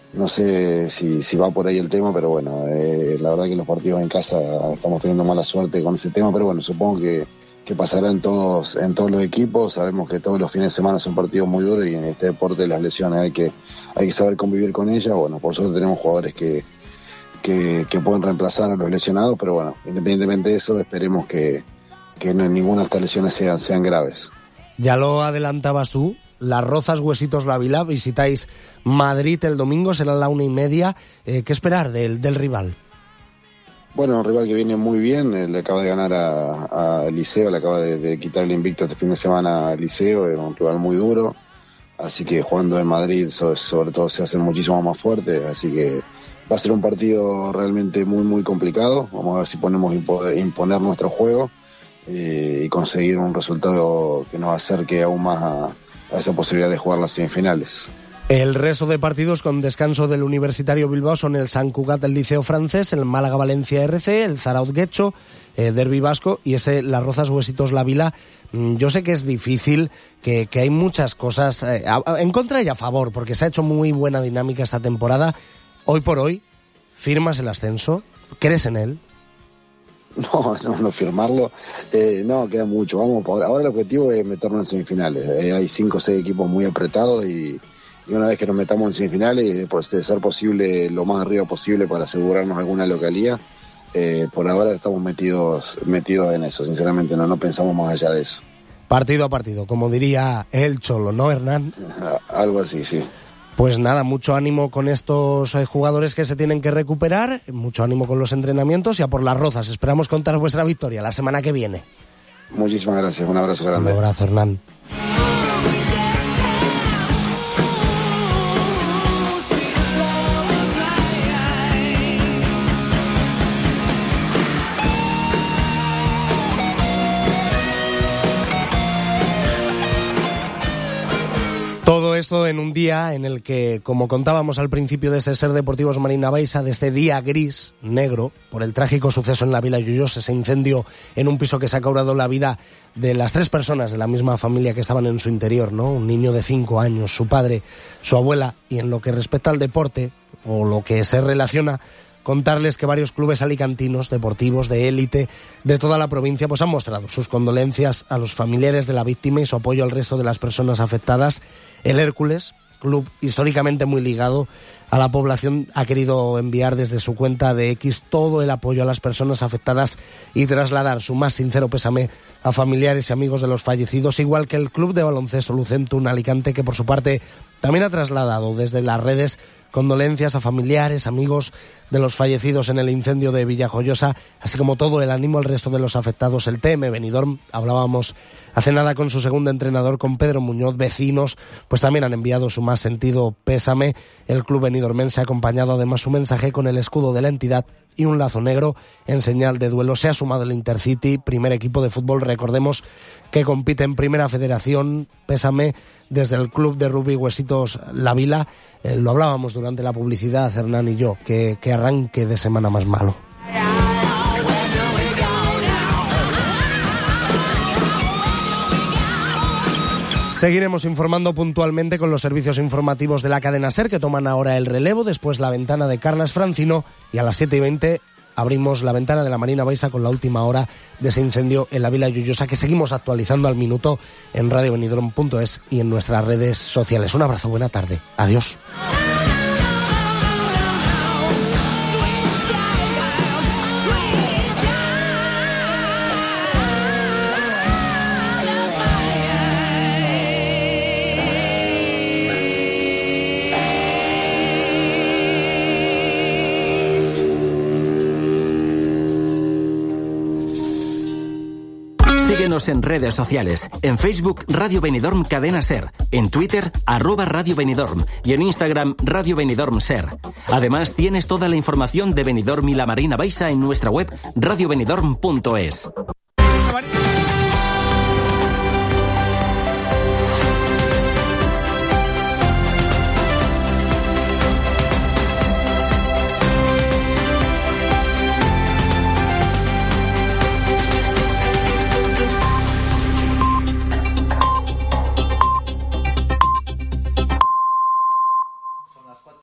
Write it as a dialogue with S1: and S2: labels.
S1: No sé si va por ahí el tema, pero bueno, la verdad que los partidos en casa estamos teniendo mala suerte con ese tema, pero bueno, supongo que pasará en todos los equipos. Sabemos que todos los fines de semana son partidos muy duros y en este deporte las lesiones hay que saber convivir con ellas. Bueno, por suerte tenemos jugadores que pueden reemplazar a los lesionados, pero bueno, independientemente de eso, esperemos que ninguna de estas lesiones sean graves.
S2: Ya lo adelantabas tú, Las Rozas, Huesitos, La Vila, visitáis Madrid el domingo, será a 1:30. ¿Qué esperar del rival?
S1: Bueno, un rival que viene muy bien, le acaba de ganar a Liceo, le acaba de quitar el invicto este fin de semana a Liceo, es un rival muy duro, así que jugando en Madrid sobre todo se hace muchísimo más fuerte, así que va a ser un partido realmente muy muy complicado. Vamos a ver si podemos imponer nuestro juego y conseguir un resultado que nos acerque aún más a esa posibilidad de jugar las semifinales.
S2: El resto de partidos con descanso del Universitario Bilbao son el Sant Cugat del Liceo Francés, el Málaga-Valencia RC, el Zarautz-Getxo, Derbi Vasco y ese Las Rozas, Huesitos, La Vila. Yo sé que es difícil, que hay muchas cosas en contra y a favor, porque se ha hecho muy buena dinámica esta temporada. Hoy por hoy, ¿firmas el ascenso? ¿Crees en él?
S1: No firmarlo, no, queda mucho. Vamos, ahora el objetivo es meternos en semifinales. Hay 5 o 6 equipos muy apretados y una vez que nos metamos en semifinales, pues de ser posible lo más arriba posible para asegurarnos alguna localía. Por ahora estamos metidos en eso, sinceramente no pensamos más allá de eso.
S2: Partido a partido, como diría el Cholo, ¿no, Hernán?
S1: Algo así, sí.
S2: Pues nada, mucho ánimo con estos jugadores que se tienen que recuperar, mucho ánimo con los entrenamientos y a por Las Rozas. Esperamos contar vuestra victoria la semana que viene.
S1: Muchísimas gracias, un abrazo grande.
S2: Un abrazo, Hernán. Todo esto en un día en el que, como contábamos al principio de este Ser Deportivos Marina Baixa, de este día gris, negro, por el trágico suceso en la Vila Lloyosa, ese incendio en un piso que se ha cobrado la vida de las 3 personas de la misma familia que estaban en su interior, ¿no? Un niño de 5 años, su padre, su abuela, y en lo que respecta al deporte, o lo que se relaciona, contarles que varios clubes alicantinos, deportivos, de élite, de toda la provincia, pues han mostrado sus condolencias a los familiares de la víctima y su apoyo al resto de las personas afectadas. El Hércules, club históricamente muy ligado a la población, ha querido enviar desde su cuenta de X todo el apoyo a las personas afectadas y trasladar su más sincero pésame a familiares y amigos de los fallecidos, igual que el club de baloncesto Lucentum Alicante, que por su parte también ha trasladado desde las redes condolencias a familiares, amigos de los fallecidos en el incendio de Villajoyosa, así como todo el ánimo al resto de los afectados. El TM Benidorm, hablábamos hace nada con su segundo entrenador, con Pedro Muñoz, vecinos, pues también han enviado su más sentido pésame. El club benidormense ha acompañado además su mensaje con el escudo de la entidad y un lazo negro en señal de duelo. Se ha sumado el Intercity, primer equipo de fútbol, recordemos, que compite en Primera Federación. Pésame desde el club de rugby Huesitos La Vila. Lo hablábamos durante la publicidad, Hernán y yo, que arranque de semana más malo. Seguiremos informando puntualmente con los servicios informativos de la cadena SER, que toman ahora el relevo, después la ventana de Carlas Francino, y a las 7:20 abrimos la ventana de la Marina Baixa con la última hora de ese incendio en la Vila Lloyosa, que seguimos actualizando al minuto en radiobenidorm.es y en nuestras redes sociales. Un abrazo, buena tarde, adiós.
S3: Síguenos en redes sociales. En Facebook, Radio Benidorm Cadena SER. En Twitter, @Radio Benidorm. Y en Instagram, Radio Benidorm SER. Además, tienes toda la información de Benidorm y la Marina Baixa en nuestra web radiobenidorm.es.